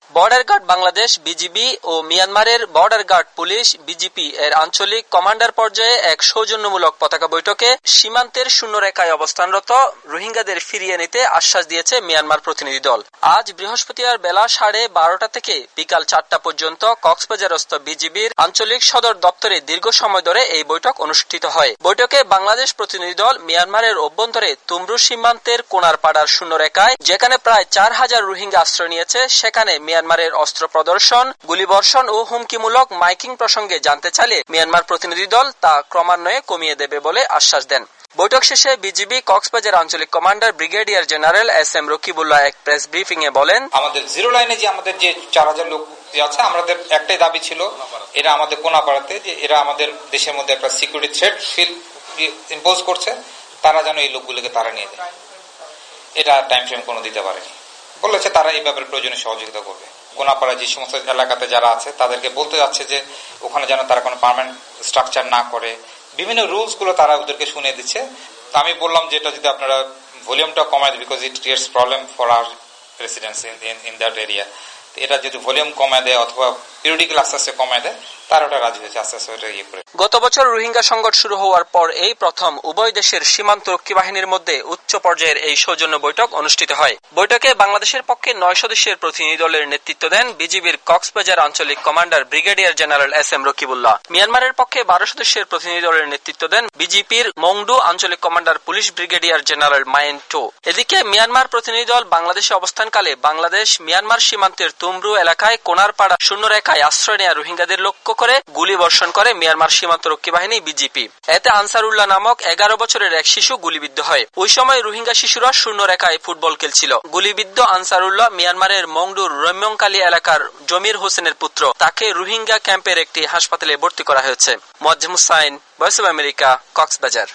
Border guard Bangladesh BGB ও মিয়ানমারের border guard police BGP এর আঞ্চলিক কমান্ডার পর্যায়ে এক সৌজন্যমূলক পতাকা বৈঠকে সীমান্তের শূন্যরেখায় অবস্থানরত রোহিঙ্গাদের ফিরিয়ে নিতে আশ্বাস দিয়েছে মিয়ানমার প্রতিনিধি দল। আজ বৃহস্পতিবার বেলা 12:30 থেকে বিকাল 4টা পর্যন্ত কক্সবাজারস্থ বিজিবির আঞ্চলিক সদর দপ্তরে দীর্ঘ সময় ধরে এই বৈঠক অনুষ্ঠিত হয়। বৈঠকে বাংলাদেশ প্রতিনিধি দল মিয়ানমারের অভ্যন্তরে তুমরু সীমান্তের কোনারপাড়ার শূন্যরেখায় যেখানে প্রায় 4000 রোহিঙ্গা আশ্রয় নিয়েছে সেখানে মিয়ানমারের অস্ত্র প্রদর্শন, গুলিবর্ষণ ও হুমকিমূলক মাইকিং প্রসঙ্গে জানতে চাইলে মিয়ানমার প্রতিনিধি দল তা ক্রমান্বয়ে কমিয়ে দেবে বলে আশ্বাস দেন। বৈঠক শেষে বিজিবি কক্সবাজার আঞ্চলিক commander brigadier general SM Rakibullah এক প্রেস ব্রিফিং এ বলেন, আমাদের জিরো লাইনে যে আমাদের যে 4000 লোক আছে, আমাদের একটাই দাবি ছিল, এরা আমাদের কোনাপাড়াতে যে এরা আমাদের দেশের মধ্যে একটা সিকিউরিটি থ্রেট ফিল ইম্পোজ করছে, তারা যেন এই লোকগুলোকে তারা নিয়ে যায়। এটা টাইম ফ্রেম কোনো দিতে পারেনি, বলেছে তারা এই ব্যাপারে প্রয়োজনীয় সহযোগিতা করবে। কোনাপাড়া যে সমস্ত এলাকাতে যারা আছে তাদেরকে বলতে যাচ্ছে যে ওখানে যেন তারা কোনো পার্মানেন্ট স্ট্রাকচার না করে, বিভিন্ন রুলস গুলো তারা ওদেরকে শুনে দিচ্ছে। তো আমি বললাম যে এটা যদি আপনারা ভলিউমটা কমায় দেয়, because it creates problem for our residents in that area, এটা যদি ভলিউম কমায় দেয় অথবা পিরিয়ডিক্যাল আস্তে আস্তে কমায় দেয়, তারা ওটা রাজি হয়েছে আস্তে আস্তে ওটা ইয়ে করে। গত বছর রোহিঙ্গা সংকট শুরু হওয়ার পর এই প্রথম উভয় দেশের সীমান্ত রক্ষী বাহিনীর মধ্যে উচ্চ পর্যায়ের এই সৌজন্য বৈঠক অনুষ্ঠিত হয়। বৈঠকে বাংলাদেশের পক্ষে 9 সদস্যের প্রতিনিধি দলের নেতৃত্ব দেন বিজিবির কক্সবাজার আঞ্চলিক commander brigadier general SM Rakibullah. মিয়ানমারের পক্ষে 12 সদস্যের প্রতিনিধি দলের নেতৃত্ব দেন বিজিপির মংডু আঞ্চলিক কমান্ডার পুলিশ ব্রিগেডিয়ার জেনারেল মায়েন টো। এদিকে মিয়ানমার প্রতিনিধি দল বাংলাদেশে অবস্থানকালে বাংলাদেশ মিয়ানমার সীমান্তের তুমরু এলাকায় কোনারপাড়া শূন্যরেখায় আশ্রয় নেওয়া রোহিঙ্গাদের লক্ষ্য করে গুলিবর্ষণ করে মিয়ানমার সীমান্ত রক্ষী বাহিনী বিজিপি। এতে আনসারুল্লাহ নামক 11 বছরের এক শিশু গুলিবিদ্ধ হয়। ওই সময় রোহিঙ্গা শিশুরা শূন্যরেখায় ফুটবল খেলছিল। গুলিবিদ্ধ আনসারুল্লাহ মিয়ানমারের মংডুর রম্যংকালী এলাকার জমির হোসেনের পুত্র। তাকে রোহিঙ্গা ক্যাম্পের একটি হাসপাতালে ভর্তি করা হয়েছে। Moazzem Hussain, voice of America, Cox's Bazar.